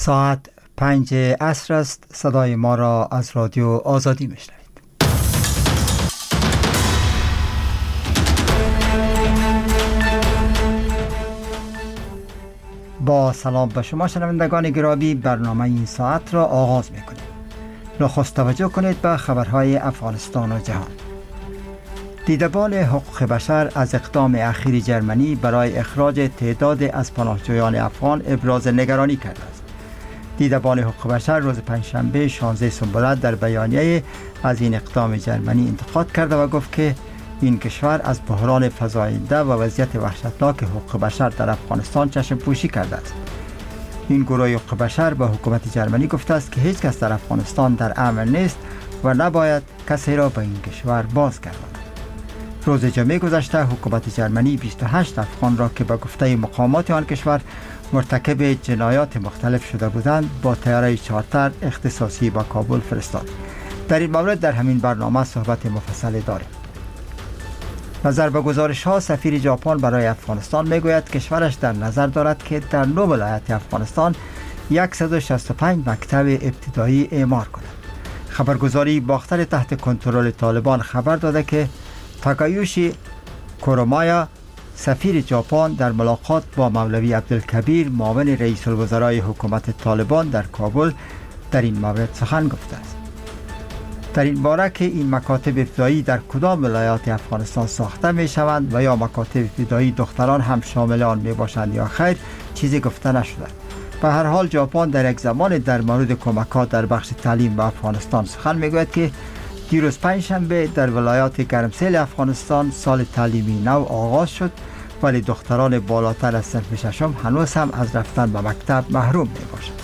ساعت 5 عصر است. صدای ما را از رادیو آزادی میشنوید. با سلام به شما شنوندگان گرامی، برنامه این ساعت را آغاز میکنیم. نخست توجه کنید به خبرهای افغانستان و جهان. دیدبان حقوق بشر از اقدام اخیر جرمنی برای اخراج تعداد از پناهجویان افغان ابراز نگرانی کرده است. دیدبان حقوق بشر روز پنجشنبه 16 سنبلت در بیانیه از این اقدام جرمنی انتقاد کرده و گفت که این کشور از بحران فزاینده و وضعیت وحشتناک حقوق بشر در افغانستان چشم پوشی کرده است. این گروه حقوق بشر به حکومت جرمنی گفته است که هیچ کس در افغانستان در امن نیست و نباید کسی را به این کشور بازگرداند. روز جمعه گذشته حکومت جرمنی 28 افغان را که به گفته مقامات آن کشور مرتکب جنایات مختلف شده بودند با طیاره چارتر اختصاصی به کابل فرستاد. در این مورد در همین برنامه صحبت مفصلی داریم. نظر به گزارش‌ها سفیر ژاپن برای افغانستان میگوید کشورش در نظر دارد که در 9 ولایت افغانستان 165 مکتب ابتدایی اعمار کند. خبرگزاری باختر تحت کنترل طالبان خبر داده که تاکایوشی کورومایا سفیر ژاپن در ملاقات با مولوی عبدالکبیر معاون رئیس الوزرای حکومت طالبان در کابل در این مورد سخن گفته است. در این باره که این مکاتب ابتدایی در کدام ولایات افغانستان ساخته می شوند و یا مکاتب ابتدایی دختران هم شامل آن می باشند یا خیر چیزی گفته نشده. به هر حال ژاپن در یک زمان در مورد کمکات در بخش تعلیم به افغانستان سخن می گوید که دیروز پنجشنبه در ولایات گرمسیر افغانستان سال تعلیمی نو آغاز شد، ولی دختران بالاتر از صنف ششم هنوز هم از رفتن به مکتب محروم می باشند.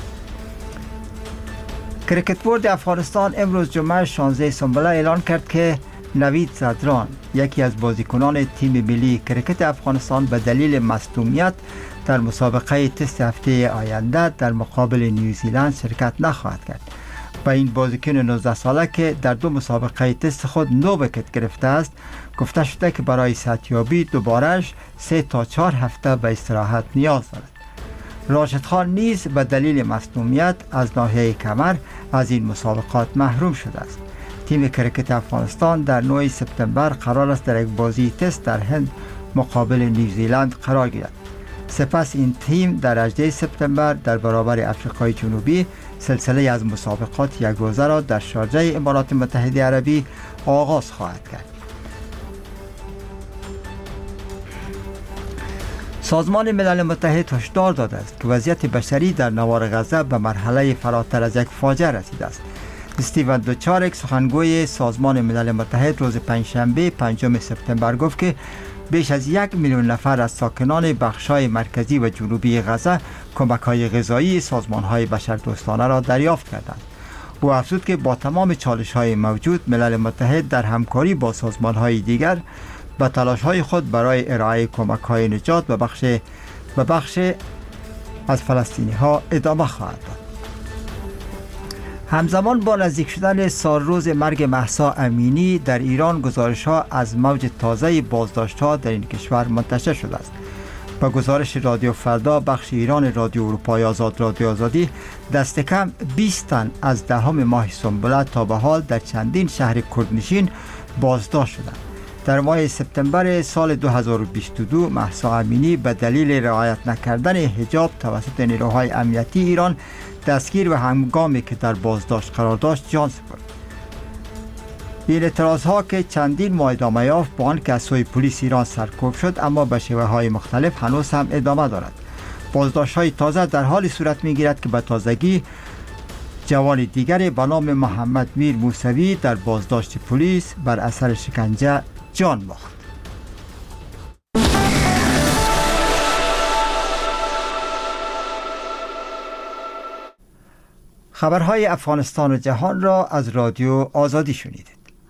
کرکت بورد افغانستان امروز جمعه 16 سنبله اعلان کرد که نوید زدران یکی از بازیکنان تیم ملی کرکت افغانستان به دلیل مصدومیت در مسابقه تست هفته آینده در مقابل نیوزیلند شرکت نخواهد کرد. و این بازیکن 19 ساله که در 2 مسابقه تست خود 9 ویکت گرفته است، گفته شده که برای صحتیابی دوبارهش 3 تا 4 هفته به استراحت نیاز دارد. راشد خان نیز به دلیل مصدومیت از ناحیه کمر از این مسابقات محروم شده است. تیم کرکت افغانستان در 9 سپتامبر قرار است در یک بازی تست در هند مقابل نیوزیلند قرار گیرد. سپس این تیم در 18 سپتامبر در برابر افریقای جنوبی سلسله از مسابقات یک روزه را در شارجه امارات متحده عربی آغاز خواهد کرد. سازمان ملل متحد هشدار داده است که وضعیت بشری در نوار غزه به مرحله فراتر از یک فاجعه رسیده است. استیون دوچارک سخنگوی سازمان ملل متحد روز پنجشنبه 5 سپتامبر گفت که بیش از 1 میلیون نفر از ساکنان بخش‌های مرکزی و جنوبی غزه کمک‌های غذایی سازمان‌های بشردوستانه را دریافت کردند. او افزود که با تمام چالش‌های موجود ملل متحد در همکاری با سازمان‌های دیگر به تلاش‌های خود برای ارائه کمک‌های نجات به بخش از فلسطینی‌ها ادامه خواهد داد. همزمان با نزدیک شدن سالروز مرگ مهسا امینی در ایران گزارش‌ها از موج تازه بازداشت‌ها در این کشور منتشر شده است. با گزارش رادیو فردا بخش ایران رادیو اروپای آزاد رادیو آزادی دست کم 20 تن از 10 ماه سنبله تا به حال در چندین شهر کردنشین بازداشت شدند. در ماه سپتامبر سال 2022 مهسا امینی به دلیل رعایت نکردن حجاب توسط نیروهای امنیتی ایران دستگیر و هنگامی که در بازداشت قرار داشت جان سپرد. این اعتراضها که چندین ماه ادامه یافت با آنکه از سوی پلیس ایران سرکوب شد اما به شیوه‌های مختلف هنوز هم ادامه دارد. بازداشت‌های تازه در حالی صورت می‌گیرد که به تازگی جوان دیگری به نام محمد میر موسوی در بازداشت پلیس بر اثر شکنجه جان باخت. خبرهای افغانستان و جهان را از رادیو آزادی شنیدید.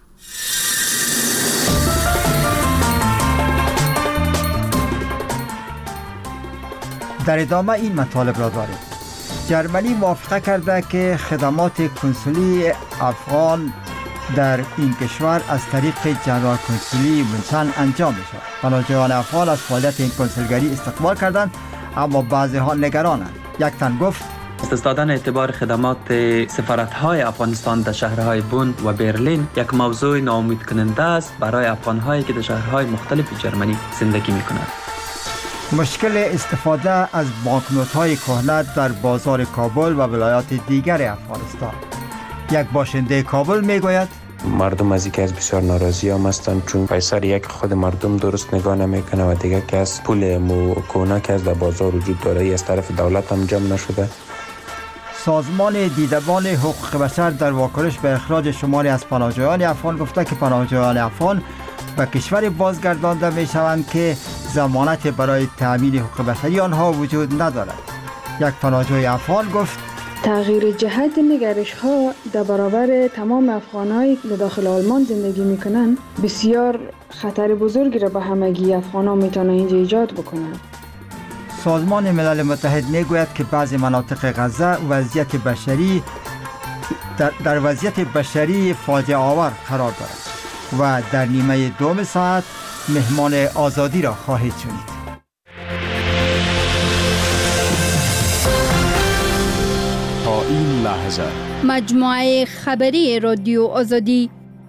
در ادامه این مطالب را داریم. جرمنی موافقه کرده که خدمات کنسولی افغان در این کشور از طریق جنرال کنسولی منشن انجام می شود. پناهجویان افغان از فعالیت این کنسولگری استقبال کردند، اما بعضی ها نگرانند. یک تن گفت دست دادن اعتبار خدمات سفارت‌های افغانستان در شهرهای بن و برلین یک موضوع ناامید کننده است برای افغان‌هایی که در شهرهای مختلف جرمنی زندگی می‌کنند. مشکل استفاده از بانکنوت‌های کهنه در بازار کابل و ولایات دیگر افغانستان. یک باشنده کابل میگوید مردم از اینکه از بسیار ناراضی هم هستند، چون پیسر یک خود مردم درست نگاه نمیکنه و دیگه که از پول کهنه که از در بازار وجود داره ای از طرف دولت هم جمع نشده. سازمان دیدبان حقوق بشر در واکنش به اخراج شماری از پناهجویان افغان گفته که پناهجویان افغان به کشور بازگردانده می شوند که ضمانت برای تأمین حقوق بشری آنها وجود ندارد. یک پناهجوی افغان گفت تغییر جهت نگرش ها در برابر تمام افغانایی که داخل آلمان زندگی میکنن بسیار خطر بزرگی را به همگی افغان ها میتونه اینجا ایجاد بکنن. سازمان ملل متحد میگوید که بعضی مناطق غزه وضعیت بشری در وضعیت بشری فاجعه آور قرار دارد و در نیمه دوم ساعت مهمان آزادی را خواهید شنید. تا این لحظه مجموعه خبری رادیو آزادی.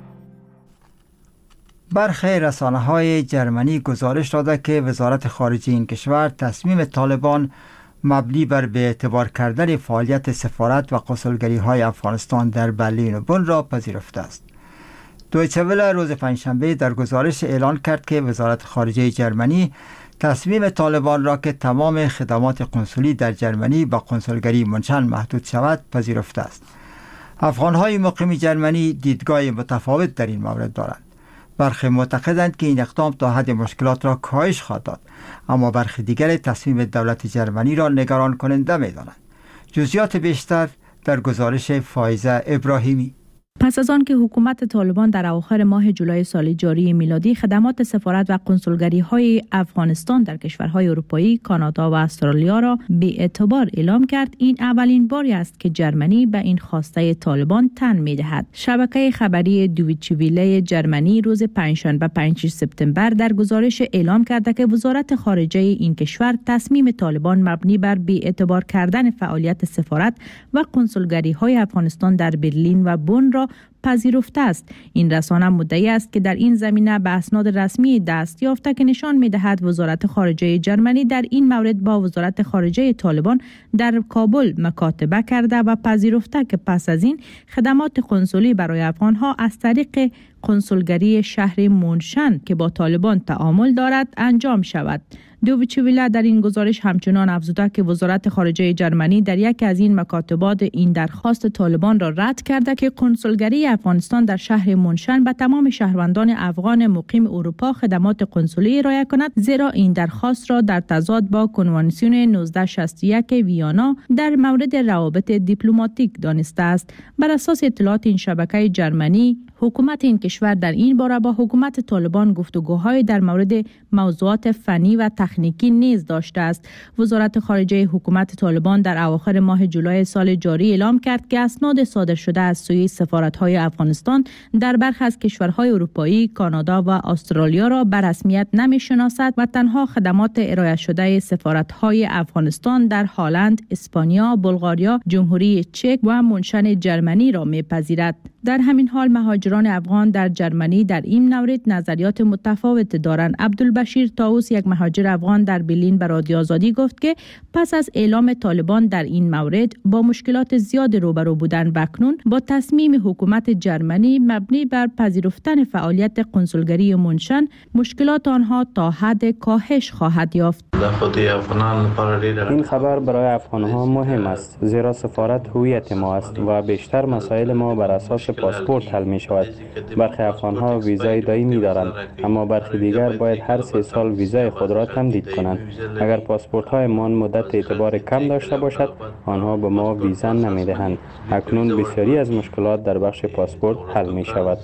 برخی رسانه‌های جرمنی گزارش داده که وزارت خارجه این کشور تصمیم طالبان مبنی بر به اعتبار کردن فعالیت سفارت و قنسولگری‌های افغانستان در برلین و بن را پذیرفته است. دویچه وله روز پنجشنبه در گزارش اعلان کرد که وزارت خارجه جرمنی تصمیم طالبان را که تمام خدمات قنسولی در جرمنی با قنسولگری منشن محدود شود پذیرفته است. افغان‌های مقیم جرمنی دیدگاه متفاوت در این مورد دارند. برخی معتقدند که این اقدام تا حد مشکلات را کاهش خواهد داد، اما برخی دیگر تصمیم دولت جرمنی را نگران کننده می‌دانند. جزئیات بیشتر در گزارش فائزه ابراهیمی. پس از آن که حکومت طالبان در اواخر ماه جولای سال جاری میلادی خدمات سفارت و قنسولگری‌های افغانستان در کشورهای اروپایی، کانادا و استرالیا را بی‌اعتبار اعلام کرد، این اولین باری است که جرمنی به این خواسته طالبان تن می‌دهد. شبکه خبری دویچه وله جرمنی روز پنجشنبه 5 سپتامبر در گزارش اعلام کرده که وزارت خارجه این کشور تصمیم طالبان مبنی بر بی‌اعتبار کردن فعالیت سفارت و قنسولگری‌های افغانستان در برلین و بن را پذیرفته است. این رسانه مدعی است که در این زمینه به اسناد رسمی دست یافته که نشان می‌دهد وزارت خارجه جرمنی در این مورد با وزارت خارجه طالبان در کابل مکاتبه کرده و پذیرفته که پس از این خدمات قنسولی برای افغان‌ها از طریق قنسولگری شهر منشن که با طالبان تعامل دارد انجام شود. دویچه وله در این گزارش همچنان افزوده که وزارت خارجه جرمنی در یکی از این مکاتبات این درخواست طالبان را رد کرده که قنسولگری افغانستان در شهر منشن به تمام شهروندان افغان مقیم اروپا خدمات قنسولی ارائه کند، زیرا این درخواست را در تضاد با کنوانسیون 1961 ویانا در مورد روابط دیپلماتیک دانسته است. بر اساس اطلاعات این شبکه جرمنی، حکومت این کشور در این باره با حکومت طالبان گفتگوهای در مورد موضوعات فنی و تکنیکی نیز داشته است. وزارت خارجه حکومت طالبان در اواخر ماه جولای سال جاری اعلام کرد که اسناد صادر شده از سوی سفارت‌های افغانستان در برخی از کشورهای اروپایی، کانادا و استرالیا را به رسمیت نمی‌شناسد و تنها خدمات ارائه شده سفارت‌های افغانستان در هلند، اسپانیا، بلغاریا، جمهوری چک و منشن جرمنی را می‌پذیرد. در همین حال مهاجران افغان در جرمنی در این مورد نظریات متفاوت دارند. عبدالبشیر طاووس، یک مهاجر افغان در برلین، به رادیو آزادی گفت که پس از اعلام طالبان در این مورد با مشکلات زیاد روبرو بودند و اکنون با تصمیم حکومت جرمنی مبنی بر پذیرفتن فعالیت قنسولگری منشن مشکلات آنها تا حد کاهش خواهد یافت. این خبر برای افغان‌ها مهم است، زیرا سفارت هویت ما است و بیشتر مسائل ما بر اساس پاسپورت حل می شود. برخی افغان‌ها ویزای دائمی دارند، اما برخی دیگر باید هر 3 سال ویزای خود را تمدید کنند. اگر پاسپورت‌های ما مدت اعتبار کم داشته باشد، آنها به ما ویزا نمی‌دهند. اکنون بسیاری از مشکلات در بخش پاسپورت حل می شود.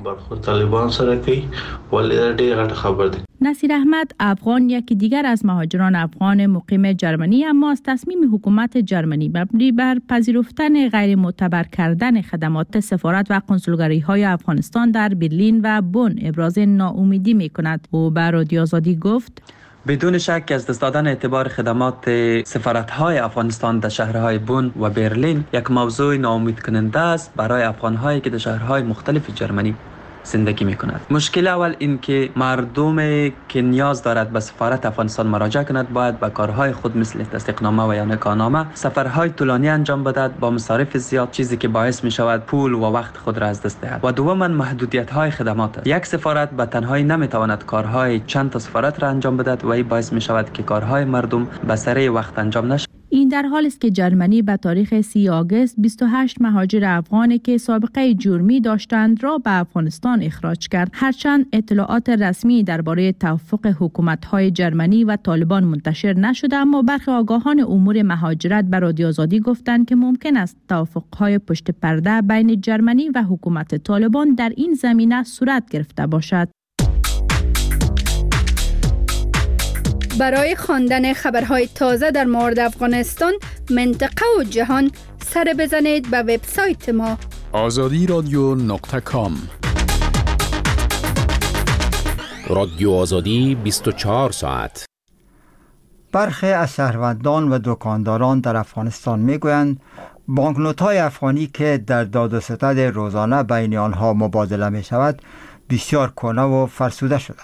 نصیر احمد افغان، یکی دیگر از مهاجران افغان مقیم جرمنی، اما از تصمیم حکومت جرمنی مبنی بر پذیرفتن غیر معتبر کردن خدمات سفارت و قنسولگری‌های افغانستان در برلین و بن ابراز ناامیدی می‌کند. او به رادیو آزادی گفت: بدون شک از دست دادن اعتبار خدمات سفارت‌های افغانستان در شهرهای بون و برلین یک موضوع ناامید کننده است برای افغان‌هایی که در شهرهای مختلف جرمنی زندگی می‌کنند. مشکل اول این که مردم که نیاز دارد به سفارت افغانستان مراجعه کند باید به کارهای خود مثل تصدیقنامه و یا نکاحنامه سفرهای طولانی انجام بدهد با مصارف زیاد، چیزی که باعث می شود پول و وقت خود را از دست دهد. و دوما محدودیت‌های خدمات است. یک سفارت به تنهایی نمی‌تواند کارهای چند تا سفارت را انجام بدهد و این باعث می شود که کارهای مردم به سریع وقت انجام نشود. این در حالی است که جرمنی به تاریخ 30 آگوست 28 مهاجر افغانی که سابقه جرمی داشتند را به افغانستان اخراج کرد. هرچند اطلاعات رسمی درباره توافق حکومت‌های جرمنی و طالبان منتشر نشده، اما برخی آگاهان امور مهاجرت به رادیو آزادی گفتند که ممکن است توافق‌های پشت پرده بین جرمنی و حکومت طالبان در این زمینه صورت گرفته باشد. برای خواندن خبرهای تازه در مورد افغانستان، منطقه و جهان سر بزنید به وبسایت ما azadiradyo.com. رادیو آزادی 24 ساعت. برخی از شهروندان و دکانداران در افغانستان میگویند بانکنوت‌های افغانی که در داد و ستد روزانه بین آنها مبادله می شود بسیار کهنه و فرسوده شدند.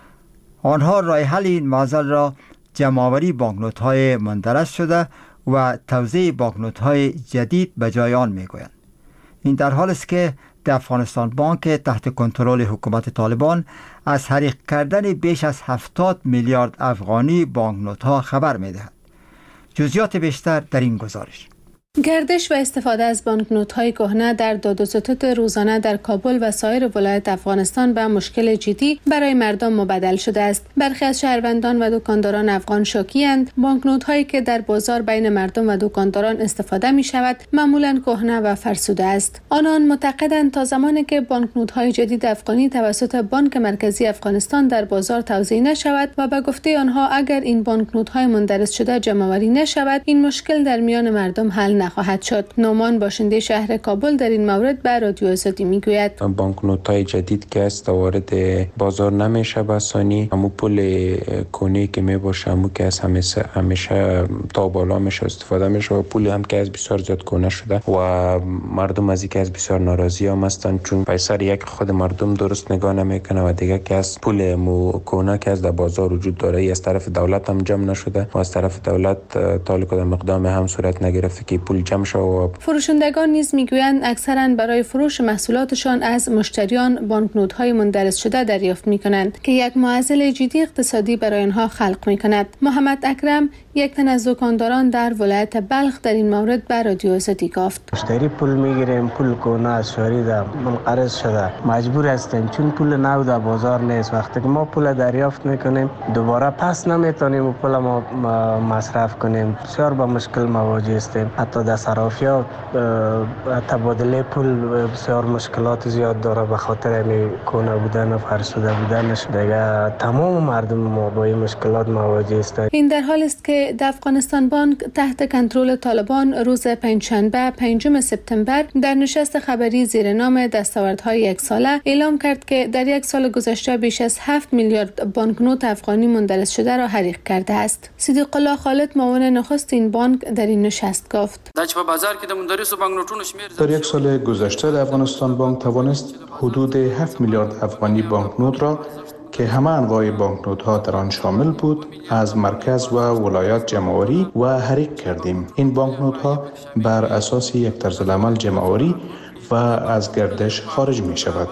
آنها راه حل این معضل را جمع‌آوری بانکنوت‌های مندرج شده و توزیع بانکنوت‌های جدید به جای آن می‌گویند. این در حالی است که در افغانستان بانک تحت کنترل حکومت طالبان از حریق کردن بیش از 70 میلیارد افغانی بانکنوت‌ها خبر می‌دهد. جزئیات بیشتر در این گزارش. گردش و استفاده از بانکنوت‌های کهنه در داد و ستد روزانه در کابل و سایر ولایات افغانستان به مشکل جدی برای مردم مبدل شده است. برخی از شهروندان و دکانداران افغان شاکی‌اند بانکنوت‌هایی که در بازار بین مردم و دکانداران استفاده می‌شود معمولاً کهنه و فرسوده است. آنان معتقدند تا زمانی که بانکنوت‌های جدید افغانی توسط بانک مرکزی افغانستان در بازار توزیع نشود و به گفته آنها اگر این بانکنوت‌های مندرج شده جمع‌آوری نشود این مشکل در میان مردم حل نخواهد شد. نومان باشنده شهر کابل در این مورد به رادیو آزادی میگوید بانکنوت‌های جدید که است وارد بازار نمیشه به آسانی. همون پول کهنه که میباشه همون که از همیشه تا بالا میشه استفاده میشه و پول هم که از بسیار زیاد کهنه شده و مردم از اینکه از بسیار ناراضی هم هستند چون پیسر یک خود مردم درست نگاه نمیکنه و دیگه که از پول کهنه که از در بازار وجود داره از طرف دولت هم جمع نشده و از طرف دولت تعلق در مقدام هم صورت نگرفته که پول جمع شود. فروشندگان نیز میگویند اکثرا برای فروش محصولاتشان از مشتریان بانکنوت‌های مندرج شده دریافت میکنند که یک معضل جدی اقتصادی برای آنها خلق میکند. محمد اکرم یک تن از دکانداران در ولایت بلخ در این مورد به رادیو آزادی گفت مشتری پول میگیریم پول کهنه از شهری ده منقرض شده مجبور هستیم چون پول نو در بازار نیست. وقتی که ما پول دریافت میکنیم دوباره پس نمیتونیم پول ما مصرف کنیم. بسیار با مشکل مواجه هستیم. حتی در صرافی‌ها تبادله پول بسیار مشکلات زیاد داره به خاطر این کهنه بودن و فرسوده بودنش. دیگه تمام مردم ما با این مشکلات مواجه هستند. این در حالی است که در افغانستان بانک تحت کنترل طالبان روز پنجشنبه 5 سپتامبر در نشست خبری زیر نام دستاوردهای یک ساله اعلام کرد که در یک سال گذشته بیش از 7 میلیارد بانکنوت افغانی مندرج شده را حریق کرده است. صدیق الله خالد معاون نخست این بانک در این نشست گفت در یک سال گذشته در افغانستان بانک توانست حدود 7 میلیارد افغانی بانکنوت را که همه انواع بانکنوت ها در آن شامل بود از مرکز و ولایات جمع‌آوری و حریق کردیم. این بانکنوت ها بر اساس یک طرز العمل جمع‌آوری و از گردش خارج می شود.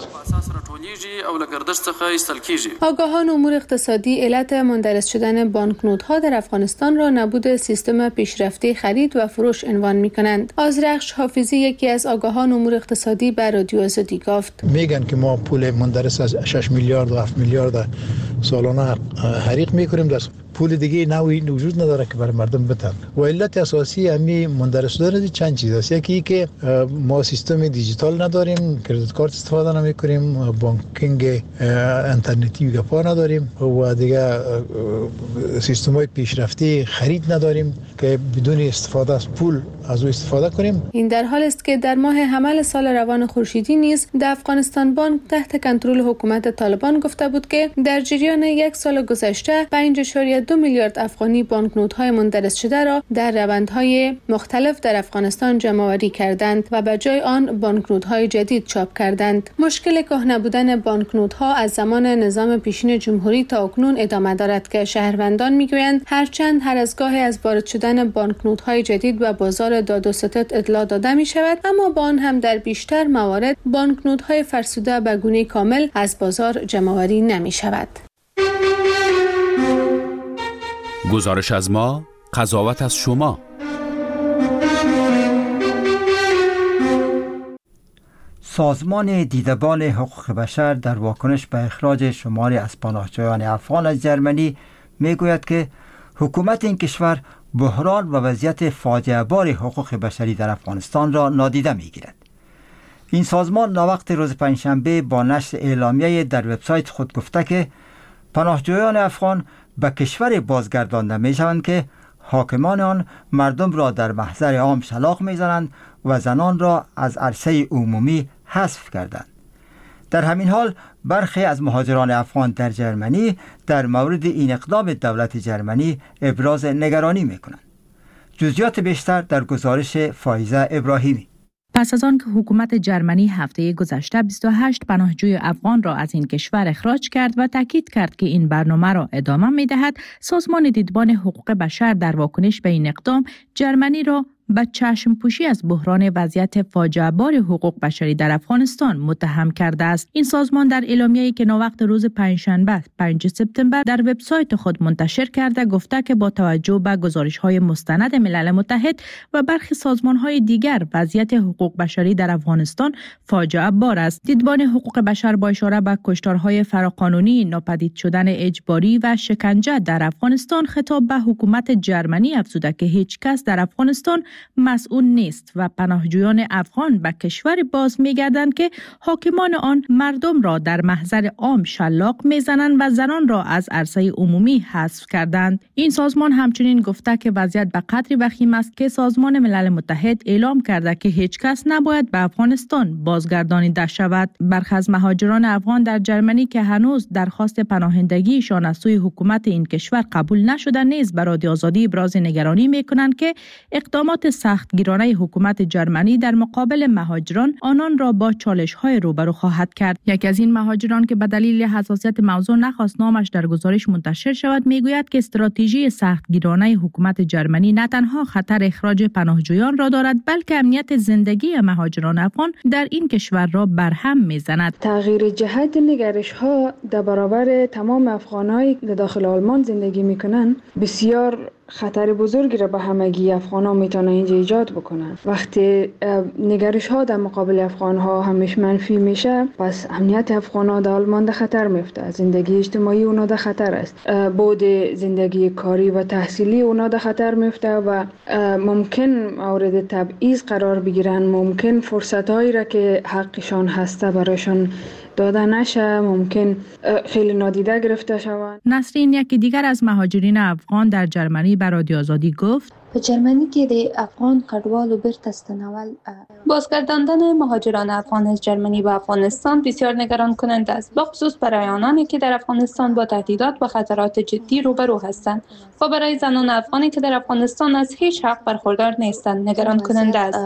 آگاهان امور اقتصادی علت مندرج شدن بانکنوت ها در افغانستان را نبود سیستم پیشرفته خرید و فروش عنوان می کنند. آذرخش حافظی یکی از آگاهان امور اقتصادی به رادیو آزادی گفت میگن که ما پول مندرج از 6 میلیارد و 7 میلیارد سالانه حریق میکنیم. دست پول دیگه نوعی وجود نداره که برای مردم بدن و علت اساسی همین مندرج شدن چند چیز است. یکی که ما سیستم دیجیتال نداریم، کریدیت کارت استفاده نمی‌کنیم، بانکینگ اینترنتی گپا نداریم و دیگه سیستم‌های پیشرفته خرید نداریم که بدون استفاده از پول از او استفاده کنیم. این در حال است که در ماه حمل سال روان خورشیدی نیز در افغانستان بانک تحت کنترل حکومت طالبان گفته بود که در جریان یک سال گذشته 5.2 میلیارد افغانی بانکنوت‌های مندرس شده را در روندهای مختلف در افغانستان جمع‌آوری کردند و به جای آن بانکنوت‌های جدید چاپ کردند. مشکل کهنه بودن بانکنوت‌ها از زمان نظام پیشین جمهوری تا اکنون ادامه دارد که شهروندان می‌گویند هرچند هر از گاهی از وارد شدن بانکنوت‌های جدید به بازار داد و ستد اطلاع داده می‌شود، اما با آن هم در بیشتر موارد بانکنوت‌های فرسوده به گونه کامل از بازار جمع‌آوری نمی‌شود. گزارش از ما، قضاوت از شما. سازمان دیدبان حقوق بشر در واکنش به اخراج شماری از پناهجویان افغان از جرمنی میگوید که حکومت این کشور بحران و وضعیت فاجعه بار حقوق بشری در افغانستان را نادیده میگیرد. این سازمان ناوقت روز پنجشنبه با نشر اعلامیه در وبسایت خود گفته که پناهجویان افغان به کشور بازگردانده میشوند که حاکمان آن مردم را در محضر عام شلاق میزنند و زنان را از عرصه عمومی حذف کردند. در همین حال برخی از مهاجران افغان در جرمنی در مورد این اقدام دولت جرمنی ابراز نگرانی میکنند. جزئیات بیشتر در گزارش فایزه ابراهیمی. پس از آن که حکومت جرمنی هفته گذشته 28 پناهجوی افغان را از این کشور اخراج کرد و تاکید کرد که این برنامه را ادامه می‌دهد، سازمان دیدبان حقوق بشر در واکنش به این اقدام جرمنی را به چشم پوشی از بحران وضعیت فاجعه بار حقوق بشری در افغانستان متهم کرده است. این سازمان در اعلامیه‌ای که ناوقت روز پنجشنبه 5 سپتامبر در وبسایت خود منتشر کرده گفته که با توجه به گزارش‌های مستند ملل متحد و برخی سازمان‌های دیگر وضعیت حقوق بشری در افغانستان فاجعه بار است. دیدبان حقوق بشر با اشاره به کشتارهای فراقانونی، ناپدید شدن اجباری و شکنجه در افغانستان خطاب به حکومت جرمنی افزوده که هیچ کس در افغانستان مسئول نیست و پناهجویان افغان به کشور باز می‌گردند که حاکمان آن مردم را در محضر عام شلاق می‌زنند و زنان را از عرصه عمومی حذف کردند. این سازمان همچنین گفته که وضعیت به قدری وخیم است که سازمان ملل متحد اعلام کرده که هیچ کس نباید به افغانستان بازگردانیده شود. برخی از مهاجران افغان در جرمنی که هنوز درخواست پناهندگیشان از سوی حکومت این کشور قبول نشده نیز به رادیو آزادی ابراز نگرانی می‌کنند که اقدامات سختگیرانه حکومت جرمنی در مقابل مهاجران آنان را با چالش‌های روبرو خواهد کرد. یکی از این مهاجران که به دلیل حساسیت موضوع نخواست نامش در گزارش منتشر شود میگوید که استراتژی سختگیرانه حکومت جرمنی نه تنها خطر اخراج پناهجویان را دارد بلکه امنیت زندگی مهاجران افغان در این کشور را برهم میزند. تغییر جهت نگرش‌ها در برابر تمام افغانایی که داخل آلمان زندگی میکنن بسیار خطر بزرگی را به همگی افغان ها میتونه اینجا ایجاد بکنن. وقتی نگرش ها در مقابل افغان ها همیشه منفی میشه، پس امنیت افغان ها در آلمان در خطر میفته، زندگی اجتماعی اونا در خطر است، بود زندگی کاری و تحصیلی اونا در خطر میفته و ممکن مورد تبعیض قرار بگیرن، ممکن فرصت هایی را که حقشان هسته برایشان داده نشه، ممکن خیلی نادیده گرفته شوند. نسرین یکی دیگر از مهاجرین افغان در جرمنی به رادیو آزادی گفت په جرمنی کې د افغان کډوالو بیرته ستنول بازگرداندن مهاجران افغان از جرمنی به افغانستان بسیار نگران کننده است، بخصوص برای آنانی که در افغانستان با تهدیدات و خطرات جدی روبرو هستند و برای زنان افغانی که در افغانستان از هیچ حق برخوردار نیستند نگران کننده است.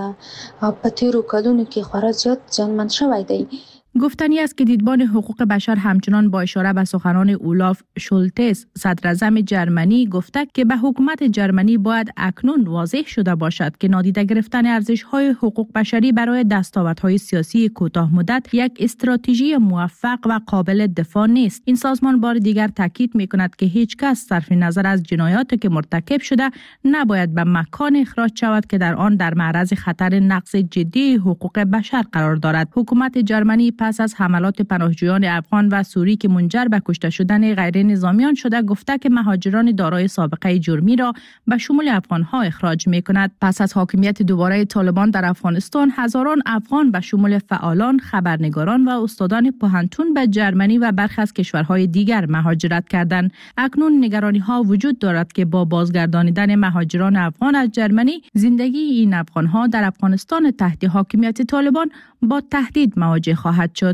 په تیرو کلونو کې خورا زیات زیانمن شوی دی. گفتنی است که دیدبان حقوق بشر همچنان با اشاره به سخنان اولاف شولتز صدراعظم جرمنی گفته که به حکومت جرمنی باید اکنون واضح شده باشد که نادیده گرفتن ارزش‌های حقوق بشری برای دستاوردهای سیاسی کوتاه مدت یک استراتژی موفق و قابل دفاع نیست. این سازمان بار دیگر تاکید می‌کند که هیچ کس صرف نظر از جنایاتی که مرتکب شده نباید به مکان اخراج شود که در آن در معرض خطر نقض جدی حقوق بشر قرار دارد. حکومت جرمنی پس از حملات پناهجویان افغان و سوری که منجر به کشته شدن غیر نظامیان شده گفته که مهاجران دارای سابقه جرمی را به شمول افغان‌ها اخراج می‌کند. پس از حاکمیت دوباره طالبان در افغانستان، هزاران افغان به شمول فعالان، خبرنگاران و استادان پوهنتون به جرمنی و برخی از کشورهای دیگر مهاجرت کردند. اکنون نگرانی‌ها وجود دارد که با بازگردانیدن مهاجران افغان از جرمنی، زندگی این افغان‌ها در افغانستان تحت حاکمیت طالبان با تهدید مواجه خواهد شد.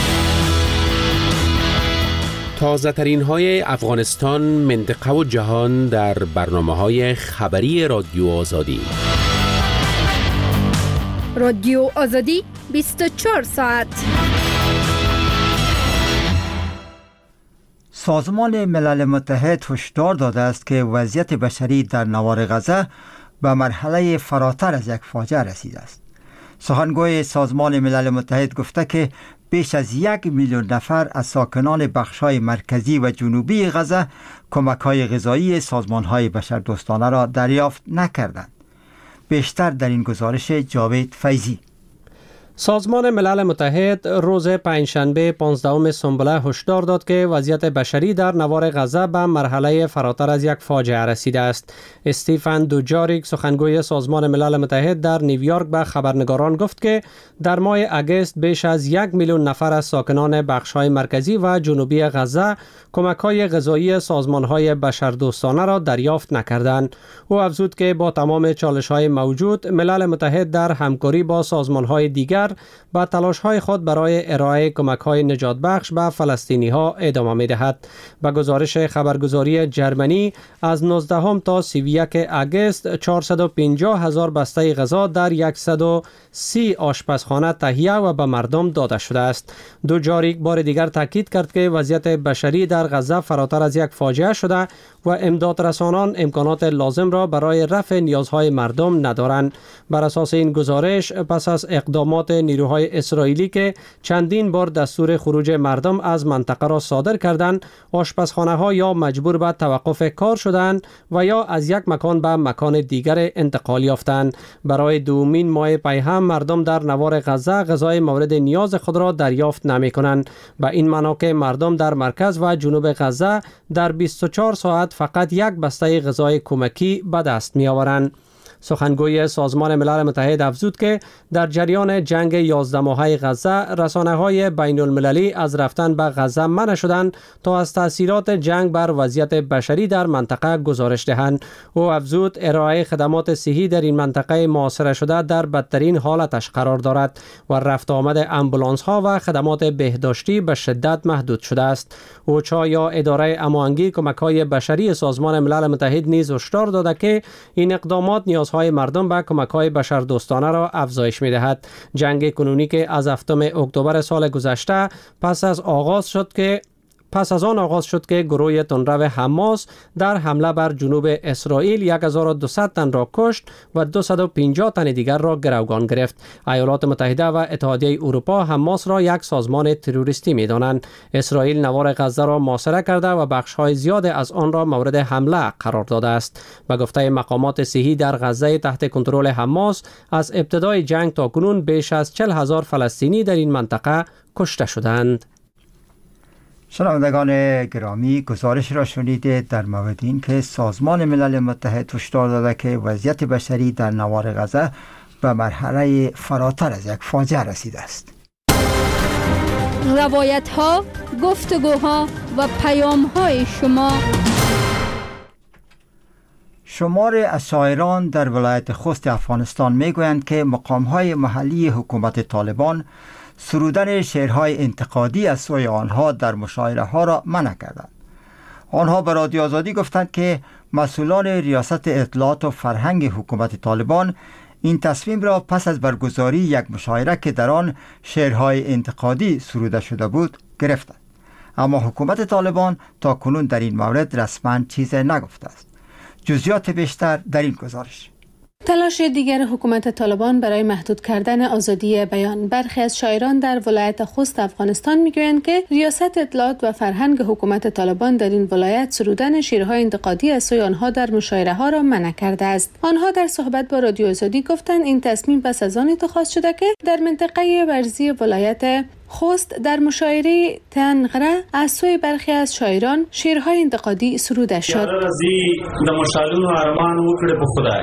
تازه ترین های افغانستان، منطقه و جهان در برنامه‌های خبری رادیو آزادی. رادیو آزادی 24 ساعت. سازمان ملل متحد هشدار داده است که وضعیت بشری در نوار غزه به مرحله فراتر از یک فاجعه رسیده است. سخنگوی سازمان ملل متحد گفته که بیش از 1 میلیون نفر از ساکنان بخش‌های مرکزی و جنوبی غزه کمک‌های غذایی سازمان‌های بشردوستانه را دریافت نکردند. بیشتر در این گزارش جاوید فیضی. سازمان ملل متحد روز پنجشنبه 15 سنبله هشدار داد که وضعیت بشری در نوار غزه به مرحله فراتر از یک فاجعه رسیده است. استیفن دوجاریک، سخنگوی سازمان ملل متحد، در نیویورک به خبرنگاران گفت که در ماه اگست بیش از 1 میلیون نفر از ساکنان بخش‌های مرکزی و جنوبی غزه کمک‌های غذایی سازمان‌های بشردوستانه را دریافت نکردند. او افزود که با تمام چالش‌های موجود، ملل متحد در همکاری با سازمان‌های دیگر با تلاش‌های خود برای ارائه کمک‌های نجات بخش به فلسطینی‌ها ادامه می‌دهد. با گزارش خبرگزاری جرمنی، از 19 تا 31 اگست 450,000 بسته غذا در 130 آشپزخانه تهیه و به مردم داده شده است. دوجاریک بار دیگر تاکید کرد که وضعیت بشری در غزه فراتر از یک فاجعه شده و امدادرسانان امکانات لازم را برای رفع نیازهای مردم ندارند. بر اساس این گزارش، پس از اقدامات نیروهای اسرائیلی که چندین بار دستور خروج مردم از منطقه را صادر کردند، آشپزخانه‌ها یا مجبور به توقف کار شدند و یا از یک مکان به مکان دیگر انتقال یافتند. برای دومین ماه پی هم مردم در نوار غزه غذای مورد نیاز خود را دریافت نمی‌کنند. به این معنا که مردم در مرکز و جنوب غزه در 24 ساعت فقط یک بسته غذای کمکی به دست می‌آورند. سخنگوی سازمان ملل متحد افزود که در جریان جنگ 11 ماهه غزه، رسانه‌های بین المللی از رفتن به غزه منع شدند تا از تأثیرات جنگ بر وضعیت بشری در منطقه گزارش دهند. او افزود ارائه خدمات صحی در این منطقه محاصره شده در بدترین حالتش قرار دارد و رفت آمد آمبولانس‌ها و خدمات بهداشتی به شدت محدود شده است. اوچا یا اداره هماهنگی کمک‌های بشری سازمان ملل متحد نیز هشدار داده که این اقدامات نیازهای مردم به کمک‌های بشردوستانه را افزایش می‌دهد. جنگ کنونی که از 7 اکتبر سال گذشته پس از آن آغاز شد که گروه تندرو حماس در حمله بر جنوب اسرائیل 1200 تن را کشت و 250 تن دیگر را گروگان گرفت. ایالات متحده و اتحادیه اروپا حماس را یک سازمان تروریستی می‌دانند. اسرائیل نوار غزه را محاصره کرده و بخش‌های زیاد از آن را مورد حمله قرار داده است. به گفته مقامات صحی، در غزه تحت کنترل حماس از ابتدای جنگ تا کنون بیش از 40,000 فلسطینی در این منطقه کشته شدند. شنوندگان گرامی، گزارش را شنیدید در مورد این که سازمان ملل متحد هشدار داده که وضعیت بشری در نوار غزه به مرحله فراتر از یک فاجعه رسیده است. روایت ها، گفتگوها و پیام های شمار از شاعران در ولایت خوست افغانستان میگویند که مقام‌های محلی حکومت طالبان سرودن شعرهای انتقادی از سوی آنها در مشاعره ها را منع کردند. آنها به رادیو آزادی گفتند که مسئولان ریاست اطلاعات و فرهنگ حکومت طالبان این تصمیم را پس از برگزاری یک مشاعره که در آن شعرهای انتقادی سروده شده بود گرفتند. اما حکومت طالبان تا کنون در این مورد رسما چیزی نگفته است. جزئیات بیشتر در این گزارش. تلاش دیگر حکومت طالبان برای محدود کردن آزادی بیان. برخی از شاعران در ولایت خوست افغانستان میگویند که ریاست اطلاعات و فرهنگ حکومت طالبان در این ولایت سرودن شعرهای انتقادی از سوی آنها در مشاعره ها را منع کرده است. آنها در صحبت با رادیو آزادی گفتند این تصمیم پس از آن اتخاذ شده که در منطقه ورزی ولایت خوست در مشاعره تنغره از سوی برخی از شاعران شعرهای انتقادی سروده شد. رازی د مشالونو ارمان وکړه په خدای.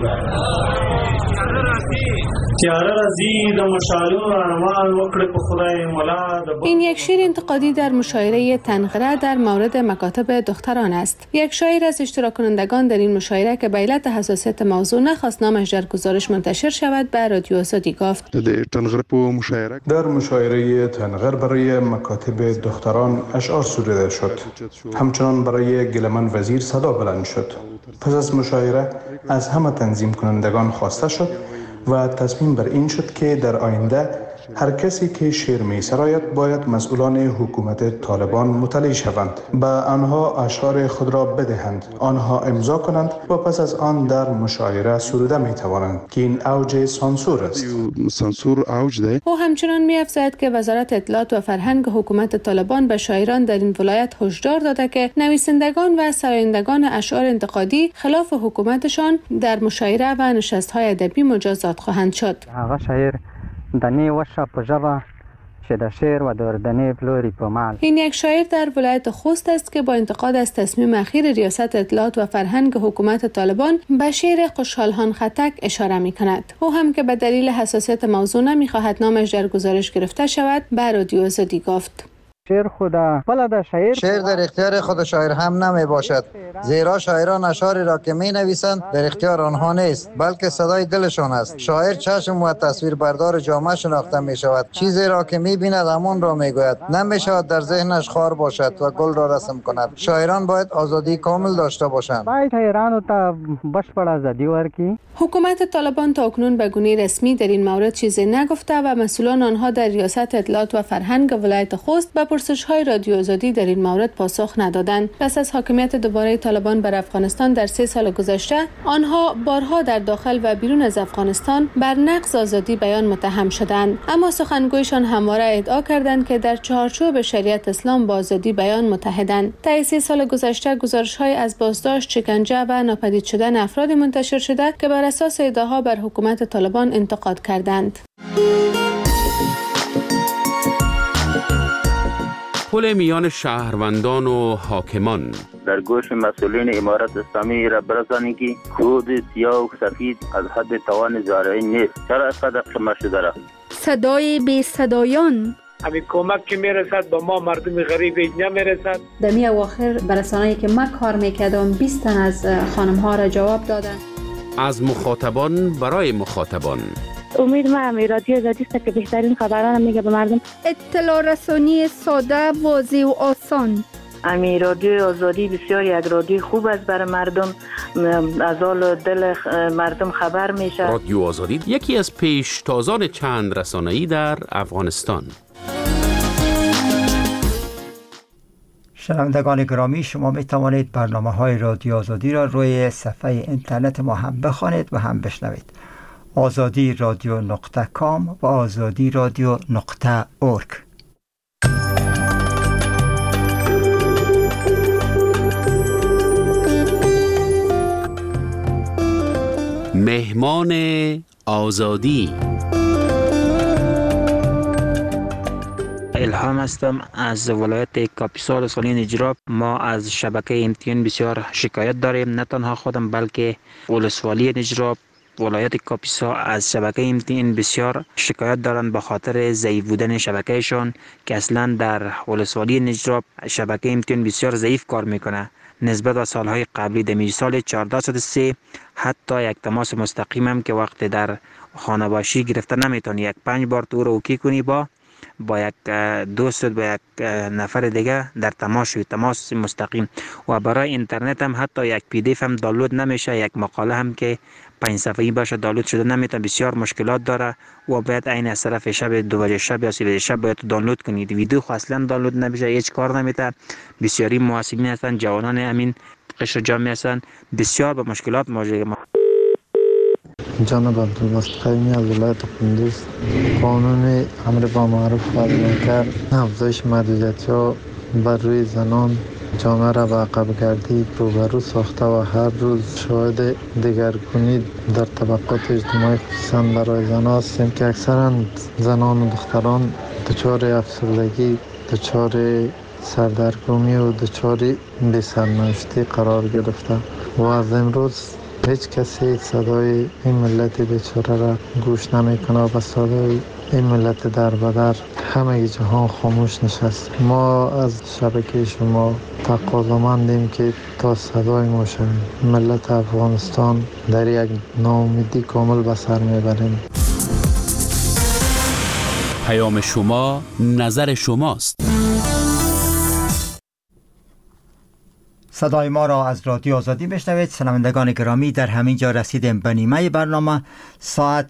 این یک شعر انتقادی در مشاعره تنغره در مورد مکاتب دختران است. یک شاعر از اشتراک کنندگان در این مشاعره که به علت حساسیت موضوع نخواست نامش در گزارش منتشر شود به رادیو آزادی گفت. در مشاعره تنغر برای مکاتب دختران اشعار سروده شد. همچنان برای گلمن وزیر صدا بلند شد. پس از مشاعره از همه تنظیم کنندگان خواسته شد و تصمیم بر این شد که در آینده هر کسی که شعر می سراید باید مسئولان حکومت طالبان مطلع شوند، به آنها اشعار خود را بدهند، آنها امضا کنند و پس از آن در مشاعره سروده می توانند که این اوج سانسور است. سانسور اوج ده. او همچنان می افزاید که وزارت اطلاعات و فرهنگ حکومت طالبان به شاعران در این ولایت هشدار داده که نویسندگان و سرایندگان اشعار انتقادی خلاف حکومتشان در مشاعره و نشست‌های ادبی مجازات خواهند شد. این یک شاعر در ولایت خوست است که با انتقاد از تصمیم اخیر ریاست اطلاعات و فرهنگ حکومت طالبان به شعر خوشحالان خطک اشاره می کند. او هم که به دلیل حساسیت موضوع نمی خواهد نامش در گزارش گرفته شود به رادیو آزادی گفت. شعر در اختیار خود شاعر هم نمی باشد، زیرا شاعران اشعاری را که می نویسند در اختیار آنها نیست بلکه صدای دلشان است. شاعر چشم و تصویر بردار جامعه شناخته می شود، چیزی را که می بیند همون را می گوید، نمی شود در ذهنش خار باشد و گل را رسم کند. شاعران باید آزادی کامل داشته باشند. حکومت طالبان تا اکنون به گونه رسمی در این مورد چیزی نگفته و مسئولان آنها در ریاست اطلاعات و فرهنگ ولایت خوست به پرسش‌های رادیو آزادی در این مورد پاسخ ندادند. پس از حاکمیت دوباره طالبان بر افغانستان در 3 سال گذشته، آنها بارها در داخل و بیرون از افغانستان بر نقض آزادی بیان متهم شدند، اما سخنگویشان همواره ادعا کردند که در چارچوب شریعت اسلام با آزادی بیان متحدند. طی 3 سال گذشته گزارش‌های از بازداشت، شکنجه و ناپدید شدن افرادی منتشر شده که بر اساس ادعاها بر حکومت طالبان انتقاد کردند. پل میان شهروندان و حاکمان در گوش مسئولین امارت اسلامی را برسانید که خود سیاه و سفید از حد توان زارعی نیست. چرا اینقدر قمه شده را؟ صدای بی صدایان همین کمک که میرسد به ما مردم غریب نمیرسد. در می اواخر برسانه‌ای که ما کار میکردم 20 تن از خانم ها را جواب دادن. از مخاطبان برای مخاطبان. امید ما رادیو آزادی است که بهترین خبران میگه به مردم. اطلاع رسانی ساده، واضح و آسان. امی رادیو آزادی بسیار یک رادیو خوب است برای مردم، از حال دل مردم خبر میشه. رادیو آزادی یکی از پیشتازان چند رسانه‌ای در افغانستان. شنوندگان گرامی، شما می توانید برنامه‌های رادیو آزادی را روی صفحه اینترنت ما هم بخوانید و هم بشنوید. azadi-radio.com و azadi-radio.org. مهمان آزادی. الهام هستم از ولایت کاپیسا ولسوالی نجراب. ما از شبکه امتیان بسیار شکایت داریم، نه تنها خودم بلکه ولسوالی نجراب، ولایت کاپیسا از شبکه امتیان بسیار شکایت دارند به خاطر ضعیف بودن شبکهشان که اصلا در ولسوالی نجراب شبکه امتیان بسیار ضعیف کار میکنه نسبت به سالهای قبلی. در سال 1403 حتی یک تماس مستقیم هم که وقت در خانه باشی گرفته نمیتونی، یک 5 بار تو رو اوکی کنی با یک دوست، با یک نفر دیگه در تماس مستقیم. و برای اینترنت هم حتی یک پی دی اف هم دانلود نمیشه، یک مقاله هم که 5 صفحه‌ای باشه دانلود شده نمیتونه، بسیار مشکلات داره و باید عین از طرف شب 2 بجه شب یا 3 بجه شب باید دانلود کنید. ویدیو اصلا دانلود نمیشه، هیچ کار نمیته. بسیاری محاسبین هستن، جوانان همین قشر جامعه هستن، بسیار به مشکلات مواجه. جناب عبدالمستقیمی از ولایت قندوز، قانون امر با معروف و منکر افزایش محدودیت‌ها بر روی زنان جامعه را به عقب گردی روبرو ساخته و هر روز شاهد دگرگونی در طبقات اجتماعی خصوصا برای زنان هستیم که اکثرا زنان و دختران دچار افسردگی، دچار سردرگمی و دچار بی‌سرنوشتی قرار گرفته و از امروز هیچ کسی صدای این ملت بیچاره را گوش نمیکنه و صدای این ملت در بدر همه جهان خاموش نشست. ما از شبکه شما تقاضامندیم که تا صدای ما شویم. ملت افغانستان در یک ناامیدی کامل به سر میبریم. پیام شما، نظر شماست. صدای ما را از رادیو آزادی بشنوید. شنوندگان گرامی، در همین جا رسیدیم به نیمه برنامه. ساعت